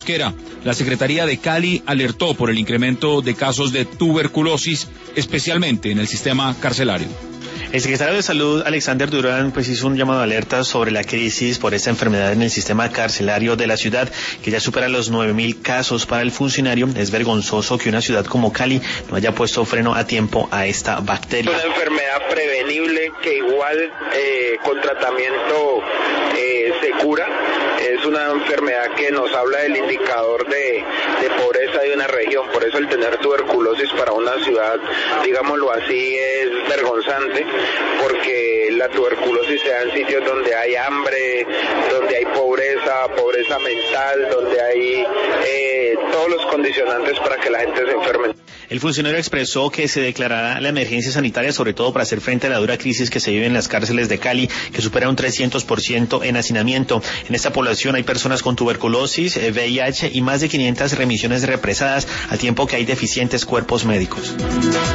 Mosquera. La Secretaría de Cali alertó por el incremento de casos de tuberculosis, especialmente en el sistema carcelario. El secretario de Salud, Alexander Durán, hizo un llamado de alerta sobre la crisis por esta enfermedad en el sistema carcelario de la ciudad, que ya supera los 9.000 casos. Para el funcionario, es vergonzoso que una ciudad como Cali no haya puesto freno a tiempo a esta bacteria. Es una enfermedad prevenible que igual con tratamiento se cura. Es una enfermedad que nos habla del indicador de pobreza de una región. Por eso el tener tuberculosis para una ciudad, digámoslo así, es vergonzante, porque la tuberculosis se da en sitios donde hay hambre, donde hay pobreza mental, donde hay todos los condicionantes para que la gente se enferme. El funcionario expresó que se declarará la emergencia sanitaria, sobre todo para hacer frente a la dura crisis que se vive en las cárceles de Cali, que supera un 300% en hacinamiento. En esta población hay personas con tuberculosis, VIH y más de 500 remisiones represadas, al tiempo que hay deficientes cuerpos médicos.